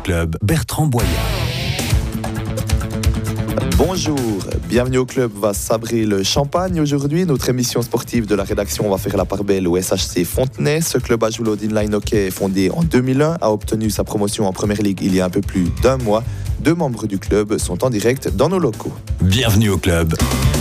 club, Bertrand Boyard. Bonjour, bienvenue au club va sabrer le champagne. Aujourd'hui, notre émission sportive de la rédaction va faire la part belle au SHC Fontenay. Ce club à Joulot d'Inline Hockey, fondé en 2001, a obtenu sa promotion en Première Ligue il y a un peu plus d'un mois. 2 membres du club sont en direct dans nos locaux. Bienvenue au club.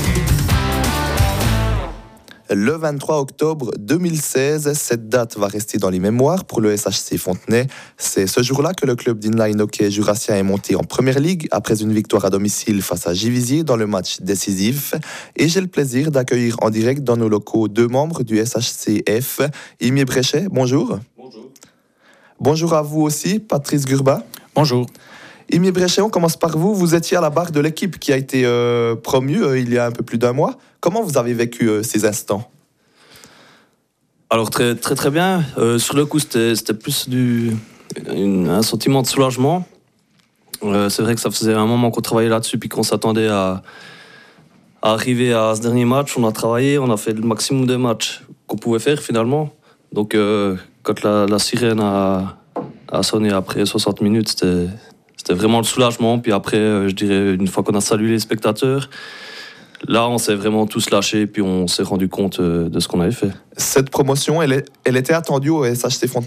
Le 23 octobre 2016, cette date va rester dans les mémoires pour le SHC Fontenay. C'est ce jour-là que le club d'Inline Hockey jurassien est monté en Première Ligue après une victoire à domicile face à Givisiez dans le match décisif. Et j'ai le plaisir d'accueillir en direct dans nos locaux 2 membres du SHCF. Imier Bréchet, bonjour. Bonjour. Bonjour à vous aussi, Patrice Gurba. Bonjour. Imier Bréchet, on commence par vous. Vous étiez à la barre de l'équipe qui a été promue il y a un peu plus d'un mois. Comment vous avez vécu ces instants ? Alors très bien. Sur le coup, c'était plus un sentiment de soulagement. C'est vrai que ça faisait un moment qu'on travaillait là-dessus puis qu'on s'attendait à arriver à ce dernier match. On a travaillé, on a fait le maximum de matchs qu'on pouvait faire finalement. Donc quand la sirène a sonné après 60 minutes, c'était vraiment le soulagement. Puis après, je dirais, une fois qu'on a salué les spectateurs, là, on s'est vraiment tous lâchés, puis on s'est rendu compte de ce qu'on avait fait. Cette promotion, elle était attendue au SHC Fontenay ?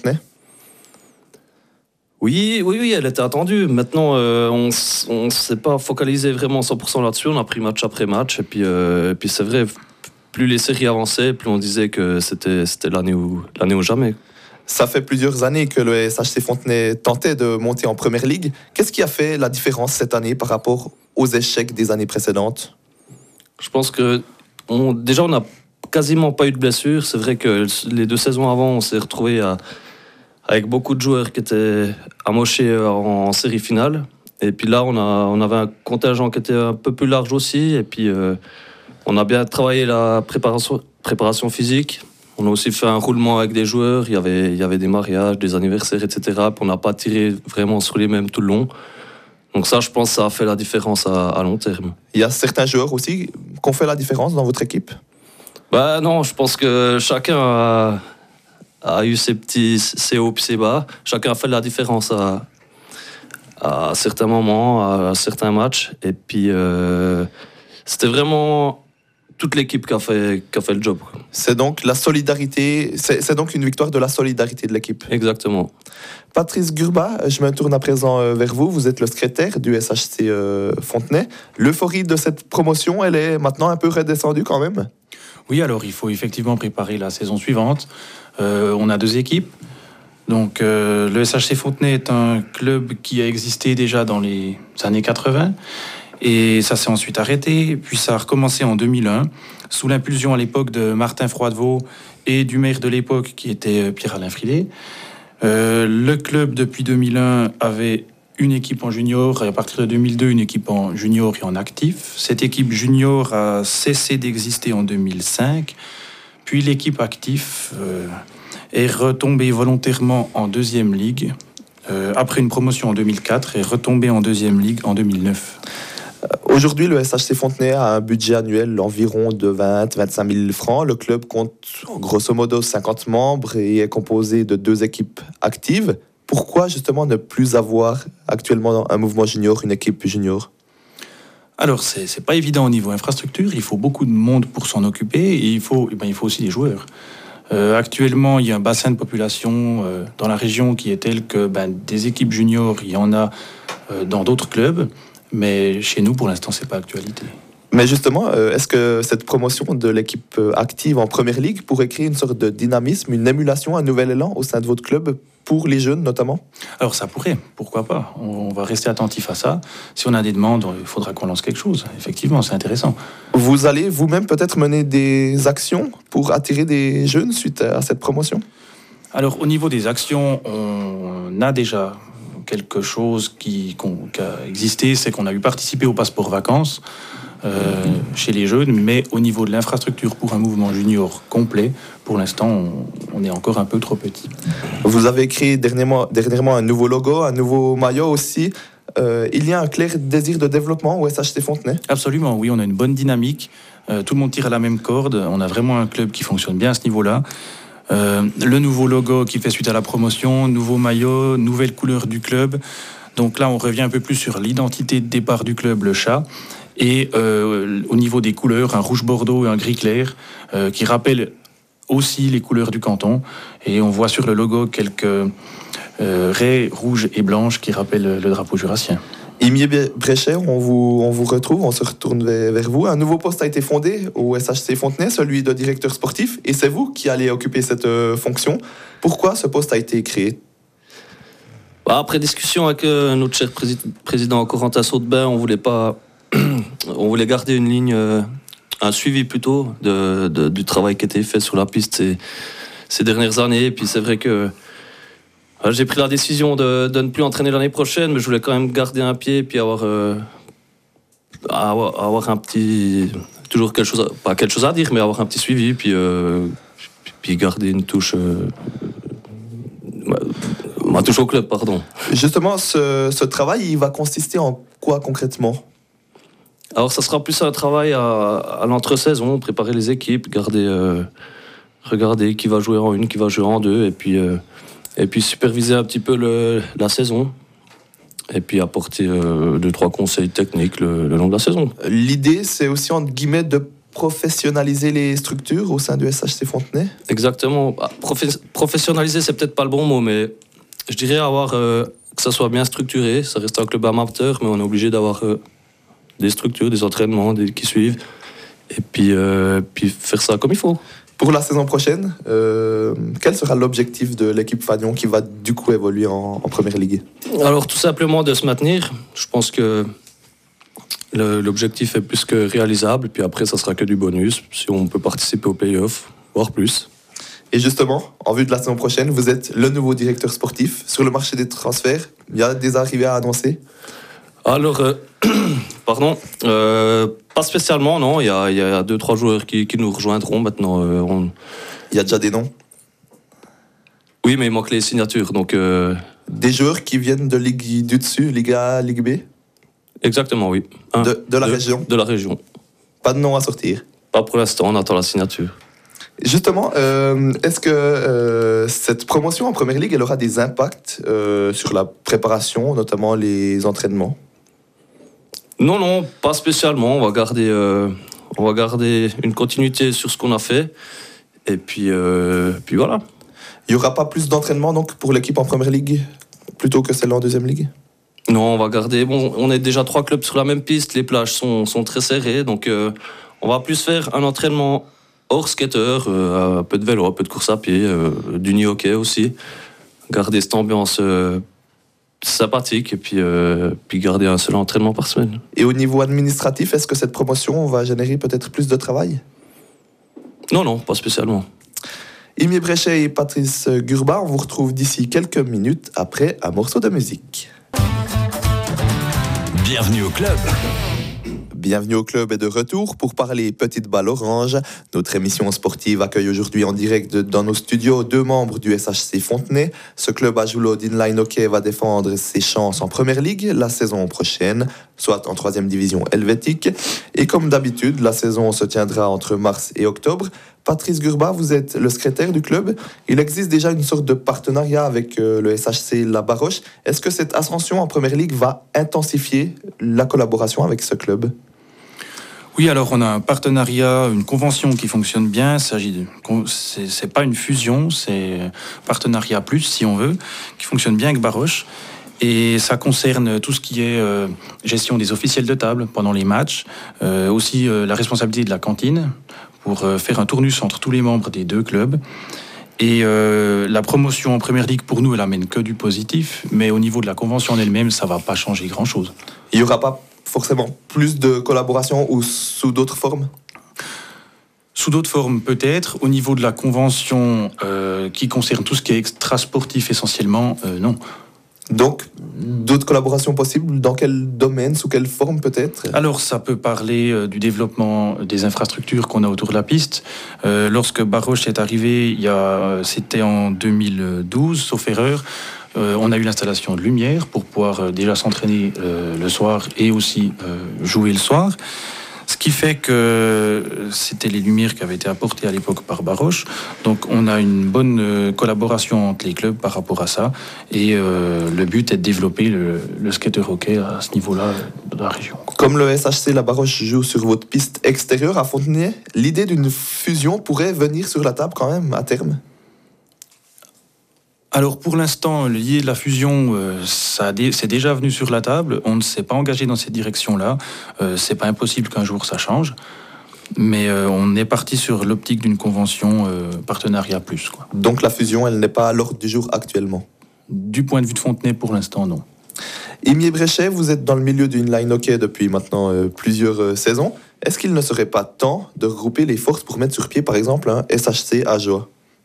Oui, elle était attendue. Maintenant, on ne s'est pas focalisé vraiment 100% là-dessus. On a pris match après match. Et puis c'est vrai, plus les séries avançaient, plus on disait que c'était l'année ou jamais. Ça fait plusieurs années que le SHC Fontenay tentait de monter en Première Ligue. Qu'est-ce qui a fait la différence cette année par rapport aux échecs des années précédentes ? Je pense que déjà, on n'a quasiment pas eu de blessures. C'est vrai que les 2 saisons avant, on s'est retrouvé avec beaucoup de joueurs qui étaient amochés en série finale. Et puis là, on avait un contingent qui était un peu plus large aussi. Et puis, on a bien travaillé la préparation physique. On a aussi fait un roulement avec des joueurs. Il y avait des mariages, des anniversaires, etc. Puis on n'a pas tiré vraiment sur les mêmes tout le long. Donc ça, je pense que ça a fait la différence à long terme. Il y a certains joueurs aussi qui ont fait la différence dans votre équipe ? Non, je pense que chacun a eu ses hauts et ses bas. Chacun a fait la différence à certains moments, à certains matchs. Et puis, c'était vraiment toute l'équipe qui a fait le job. C'est donc la solidarité, c'est donc une victoire de la solidarité de l'équipe. Exactement. Patrice Gurba, je me tourne à présent vers vous. Vous êtes le secrétaire du SHC Fontenay. L'euphorie de cette promotion, elle est maintenant un peu redescendue quand même ? Oui, alors il faut effectivement préparer la saison suivante. On a 2 équipes. Donc le SHC Fontenay est un club qui a existé déjà dans les années 80. Et ça s'est ensuite arrêté, puis ça a recommencé en 2001, sous l'impulsion à l'époque de Martin Froidevaux et du maire de l'époque qui était Pierre-Alain Frilet. Le club, depuis 2001, avait une équipe en junior, et à partir de 2002, une équipe en junior et en actif. Cette équipe junior a cessé d'exister en 2005, puis l'équipe actif est retombée volontairement en 2e ligue, après une promotion en 2004, et retombée en 2e ligue en 2009. Aujourd'hui, le SHC Fontenay a un budget annuel environ de 20-25 000 francs. Le club compte grosso modo 50 membres et est composé de 2 équipes actives. Pourquoi justement ne plus avoir actuellement un mouvement junior, une équipe junior ? Alors, c'est pas évident au niveau infrastructure. Il faut beaucoup de monde pour s'en occuper et il faut aussi des joueurs. Actuellement, il y a un bassin de population dans la région qui est tel que des équipes juniors, il y en a dans d'autres clubs. Mais chez nous, pour l'instant, c'est pas actualité. Mais justement, est-ce que cette promotion de l'équipe active en Première Ligue pourrait créer une sorte de dynamisme, une émulation, un nouvel élan au sein de votre club, pour les jeunes notamment ? Alors ça pourrait, pourquoi pas. On va rester attentif à ça. Si on a des demandes, il faudra qu'on lance quelque chose. Effectivement, c'est intéressant. Vous allez vous-même peut-être mener des actions pour attirer des jeunes suite à cette promotion ? Alors au niveau des actions, on a déjà quelque chose qui a existé, c'est qu'on a eu participé au passeport vacances chez les jeunes, mais au niveau de l'infrastructure pour un mouvement junior complet, pour l'instant, on est encore un peu trop petit. Vous avez créé dernièrement un nouveau logo, un nouveau maillot aussi. Il y a un clair désir de développement au SHC Fontenay ? Absolument, oui, on a une bonne dynamique. Tout le monde tire à la même corde. On a vraiment un club qui fonctionne bien à ce niveau-là. Le nouveau logo qui fait suite à la promotion, nouveau maillot, nouvelle couleur du club. Donc là, on revient un peu plus sur l'identité de départ du club, le chat. Et au niveau des couleurs, un rouge bordeaux et un gris clair, qui rappellent aussi les couleurs du canton. Et on voit sur le logo quelques raies rouges et blanches qui rappellent le drapeau jurassien. Imier Bréchet, on vous retrouve, on se retourne vers vous. Un nouveau poste a été fondé au SHC Fontenay, celui de directeur sportif, et c'est vous qui allez occuper cette fonction. Pourquoi ce poste a été créé ? Après discussion avec notre cher président Corentin Sautebin, on voulait garder une ligne, un suivi plutôt du travail qui a été fait sur la piste ces dernières années. Et puis c'est vrai que j'ai pris la décision de ne plus entraîner l'année prochaine, mais je voulais quand même garder un pied et puis avoir un petit, toujours pas quelque chose à dire, mais avoir un petit suivi, puis garder une touche, ma touche au club, pardon. Justement, ce travail, il va consister en quoi concrètement ? Alors ça sera plus un travail à l'entre-saison, préparer les équipes, regarder qui va jouer en 1, qui va jouer en 2, et puis superviser un petit peu la saison. Et puis apporter 2-3 conseils techniques le long de la saison. L'idée, c'est aussi, entre guillemets, de professionnaliser les structures au sein du SHC Fontenay ? Exactement. Professionnaliser, c'est peut-être pas le bon mot, mais je dirais avoir que ça soit bien structuré. Ça reste un club amateur, mais on est obligé d'avoir des structures, des entraînements qui suivent. Et puis faire ça comme il faut. Pour la saison prochaine, quel sera l'objectif de l'équipe Fagnon qui va du coup évoluer en Première Ligue ? Alors tout simplement de se maintenir. Je pense que l'objectif est plus que réalisable. Puis après, ça sera que du bonus. Si on peut participer aux play-offs, voire plus. Et justement, en vue de la saison prochaine, vous êtes le nouveau directeur sportif. Sur le marché des transferts, il y a des arrivées à annoncer ? Alors, pas spécialement, non. Il y a 2-3 joueurs qui nous rejoindront maintenant. Il y a déjà des noms ? Oui, mais il manque les signatures. Donc, des joueurs qui viennent de Ligue du dessus, Ligue A, Ligue B ? Exactement, oui. De la région ? De la région. Pas de nom à sortir ? Pas pour l'instant, on attend la signature. Justement, est-ce que cette promotion en Première Ligue, elle aura des impacts sur la préparation, notamment les entraînements ? Non, pas spécialement. On va garder une continuité sur ce qu'on a fait. Et puis voilà. Il n'y aura pas plus d'entraînement donc, pour l'équipe en Première Ligue plutôt que celle en Deuxième Ligue ? Non, on va garder... Bon, on est déjà 3 clubs sur la même piste. Les plages sont très serrées. Donc on va plus faire un entraînement hors skater, un peu de vélo, un peu de course à pied, du knee hockey aussi. Garder cette ambiance sympathique et puis garder un seul entraînement par semaine. Et au niveau administratif, est-ce que cette promotion va générer peut-être plus de travail ? Non, pas spécialement. Imier Bréchet et Patrice Gurba, on vous retrouve d'ici quelques minutes après un morceau de musique. Bienvenue au club. Bienvenue au club est de retour pour parler Petite Balle Orange. Notre émission sportive accueille aujourd'hui en direct dans nos studios 2 membres du SHC Fontenay. Ce club à Joulot d'Inline Hockey va défendre ses chances en Première Ligue la saison prochaine, soit en 3e division helvétique. Et comme d'habitude, la saison se tiendra entre mars et octobre. Patrice Gurba, vous êtes le secrétaire du club. Il existe déjà une sorte de partenariat avec le SHC La Baroche. Est-ce que cette ascension en Première Ligue va intensifier la collaboration avec ce club ? Oui, alors on a un partenariat, une convention qui fonctionne bien. C'est pas une fusion, c'est un partenariat plus, si on veut, qui fonctionne bien avec Baroche. Et ça concerne tout ce qui est gestion des officiels de table pendant les matchs, aussi la responsabilité de la cantine pour faire un tournus entre tous les membres des 2 clubs. Et la promotion en Première Ligue, pour nous, elle amène que du positif, mais au niveau de la convention en elle-même, ça va pas changer grand-chose. Il n'y aura pas forcément plus de collaboration ou sous d'autres formes ? Sous d'autres formes, peut-être. Au niveau de la convention qui concerne tout ce qui est extra-sportif essentiellement, non. Donc, d'autres collaborations possibles ? Dans quel domaine ? Sous quelle forme peut-être ? Alors, ça peut parler du développement des infrastructures qu'on a autour de la piste. Lorsque Baroche est arrivé, c'était en 2012, sauf erreur, on a eu l'installation de lumière pour pouvoir déjà s'entraîner le soir et aussi jouer le soir. Ce qui fait que c'était les lumières qui avaient été apportées à l'époque par Baroche. Donc on a une bonne collaboration entre les clubs par rapport à ça. Et le but est de développer le skater hockey à ce niveau-là de la région. Comme le SHC La Baroche joue sur votre piste extérieure à Fontenay, l'idée d'une fusion pourrait venir sur la table quand même à terme? Alors pour l'instant, l'idée de la fusion, c'est déjà venu sur la table. On ne s'est pas engagé dans cette direction-là. C'est pas impossible qu'un jour ça change. Mais on est parti sur l'optique d'une convention partenariat plus, quoi. Donc la fusion, elle n'est pas à l'ordre du jour actuellement? Du point de vue de Fontenay, pour l'instant, non. Imier Bréchet, vous êtes dans le milieu du inline hockey depuis maintenant plusieurs saisons. Est-ce qu'il ne serait pas temps de regrouper les forces pour mettre sur pied, par exemple, un SHC Ajoie?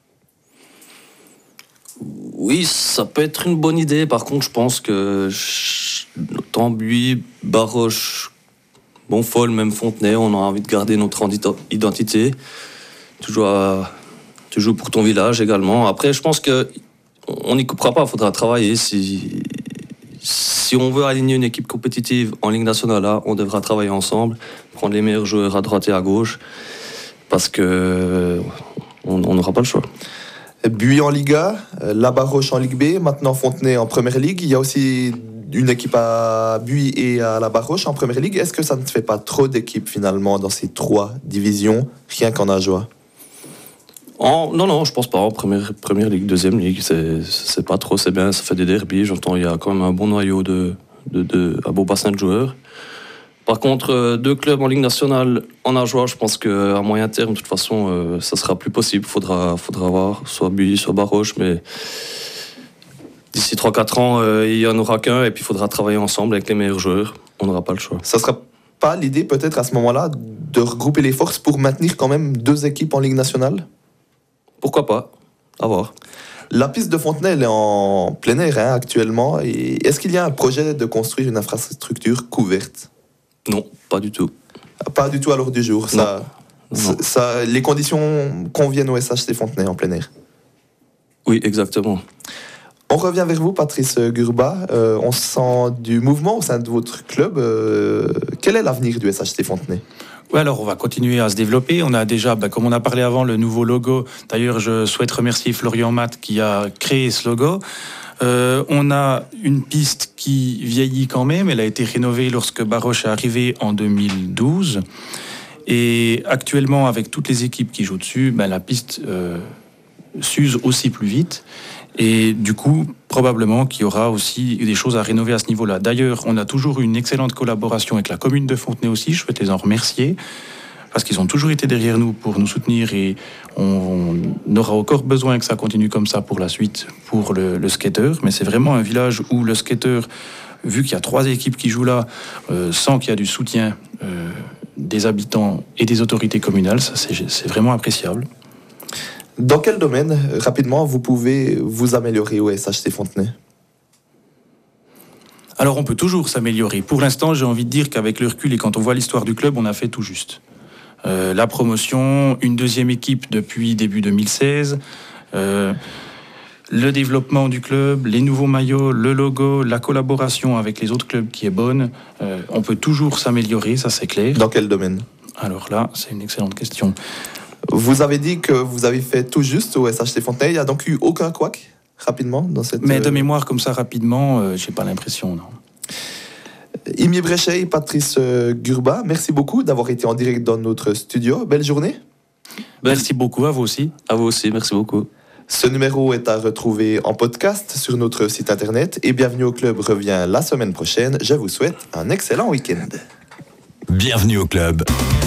Oui, ça peut être une bonne idée. Par contre, je pense que Tambuy, Baroche, Bonfol, même Fontenay, on a envie de garder notre identité. Tu joues pour ton village également. Après, je pense qu'on n'y coupera pas. Il faudra travailler. Si on veut aligner une équipe compétitive en Ligue nationale, là, on devra travailler ensemble, prendre les meilleurs joueurs à droite et à gauche, parce que on n'aura pas le choix. Buis en Liga, La Baroche en Ligue B, maintenant Fontenay en Première Ligue. Il y a aussi une équipe à Buis et à La Baroche en Première Ligue. Est-ce que ça ne te fait pas trop d'équipes finalement dans ces trois divisions, rien qu'en Ajoie? Non, je pense pas. En première ligue, deuxième ligue, c'est pas trop, c'est bien, ça fait des derbies. J'entends, il y a quand même un bon noyau un beau bassin de joueurs. Par contre, deux clubs en Ligue nationale en Ajoie, je pense qu'à moyen terme, de toute façon, ça sera plus possible. Faudra voir, soit Buis, soit Baroche, mais d'ici 3-4 ans, il n'y en aura qu'un, et puis il faudra travailler ensemble avec les meilleurs joueurs. On n'aura pas le choix. Ça sera pas l'idée peut-être à ce moment-là de regrouper les forces pour maintenir quand même deux équipes en Ligue nationale? Pourquoi pas? À voir. La piste de Fontenay, elle est en plein air actuellement. Et est-ce qu'il y a un projet de construire une infrastructure couverte? Non, pas du tout. Pas du tout à l'ordre du jour. Non. Les conditions conviennent au SHC Fontenay en plein air. Oui, exactement. On revient vers vous, Patrice Gurba. On sent du mouvement au sein de votre club. Quel est l'avenir du SHC Fontenay? Oui, alors on va continuer à se développer. On a déjà, comme on a parlé avant, le nouveau logo. D'ailleurs, je souhaite remercier Florian Matt qui a créé ce logo. On a une piste qui vieillit quand même. Elle a été rénovée lorsque Baroche est arrivé en 2012. Et actuellement, avec toutes les équipes qui jouent dessus, la piste s'use aussi plus vite. Et du coup, probablement qu'il y aura aussi des choses à rénover à ce niveau-là. D'ailleurs, on a toujours eu une excellente collaboration avec la commune de Fontenay aussi. Je souhaite les en remercier parce qu'ils ont toujours été derrière nous pour nous soutenir et on aura encore besoin que ça continue comme ça pour la suite pour le skater. Mais c'est vraiment un village où le skater, vu qu'il y a 3 équipes qui jouent là, sans qu'il y a du soutien des habitants et des autorités communales, ça c'est vraiment appréciable. Dans quel domaine, rapidement, vous pouvez vous améliorer au SHC Fontenay? Alors on peut toujours s'améliorer. Pour l'instant, j'ai envie de dire qu'avec le recul et quand on voit l'histoire du club, on a fait tout juste. La promotion, une deuxième équipe depuis début 2016, le développement du club, les nouveaux maillots, le logo, la collaboration avec les autres clubs qui est bonne. On peut toujours s'améliorer, ça c'est clair. Dans quel domaine? Alors là, c'est une excellente question. Vous avez dit que vous avez fait tout juste au SHC Fontenay. Il n'y a donc eu aucun couac, rapidement, dans cette... Mais de mémoire, comme ça, rapidement, j'ai pas l'impression, non. Imier Bréchet et Patrice Gurba, merci beaucoup d'avoir été en direct dans notre studio. Belle journée. Merci beaucoup, à vous aussi. À vous aussi, merci beaucoup. Ce numéro est à retrouver en podcast sur notre site internet et Bienvenue au Club revient la semaine prochaine. Je vous souhaite un excellent week-end. Bienvenue au club.